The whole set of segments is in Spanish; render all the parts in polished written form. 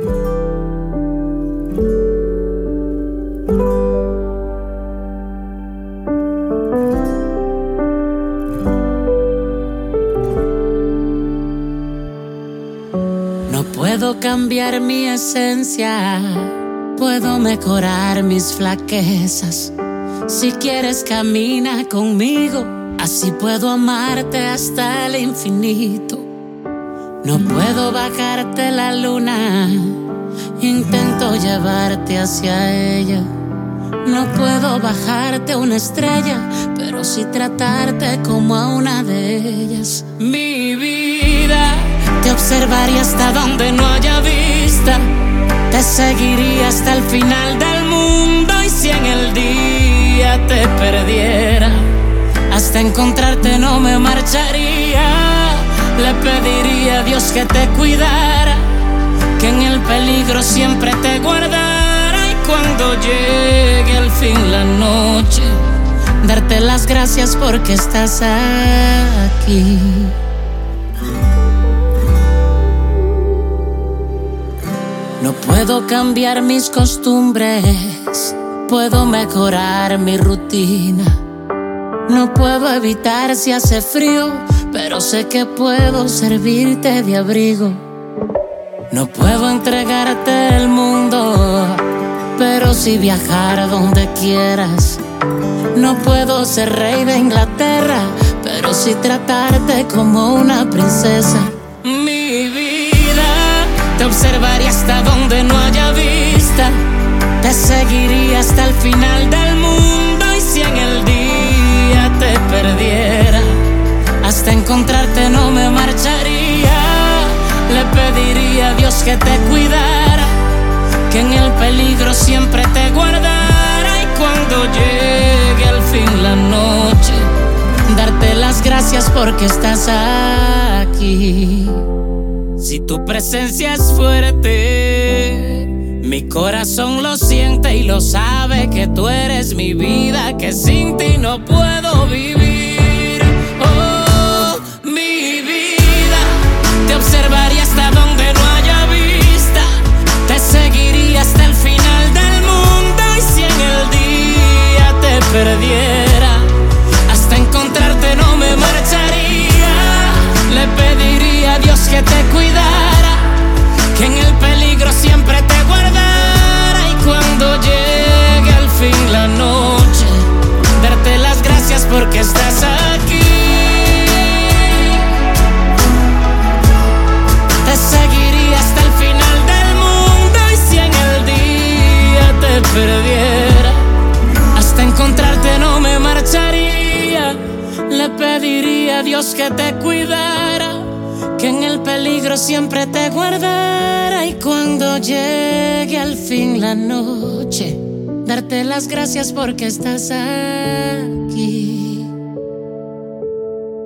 No puedo cambiar mi esencia, puedo mejorar mis flaquezas. Si quieres camina conmigo, así puedo amarte hasta el infinito. No puedo bajarte la luna, intento llevarte hacia ella. No puedo bajarte una estrella, pero sí tratarte como a una de ellas. Mi vida, te observaría hasta donde no haya vista. Te seguiría hasta el final del mundo. Y si en el día te perdiera, hasta encontrarte no me marcharía. Le pediría a Dios que te cuidara, que en el peligro siempre te guardara. Y cuando llegue al fin la noche, darte las gracias porque estás aquí. No puedo cambiar mis costumbres, puedo mejorar mi rutina. No puedo evitar si hace frío, pero sé que puedo servirte de abrigo. No puedo entregarte el mundo, pero sí viajar a donde quieras. No puedo ser rey de Inglaterra, pero sí tratarte como una princesa. Mi vida, te observaría hasta donde no haya vista. Te seguiría hasta el final del mundo. Y si en el día te perdiera, hasta encontrarte no me marcharía. Le pediría a Dios que te cuidara, que en el peligro siempre te guardara. Y cuando llegue al fin la noche, darte las gracias porque estás aquí. Si tu presencia es fuerte, mi corazón lo siente y lo sabe, que tú eres mi vida, que sin ti no puedo vivir. Oh, mi vida, te observaría hasta donde no haya vista. Te seguiría hasta el final del mundo. Y si en el día te perdiera, hasta encontrarte no me marcharía. Le pediría a Dios que te cuidara, que en el peligro siempre te guardara. Y cuando llegue al fin la noche, darte las gracias porque estás aquí. Te seguiría hasta el final del mundo. Y si en el día te perdiera, hasta encontrarte no me marcharía. Le pediría a Dios que te cuidara, que en el peligro siempre te guardara. Y cuando llegue al fin la noche, darte las gracias porque estás aquí.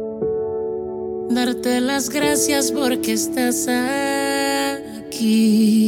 Darte las gracias porque estás aquí.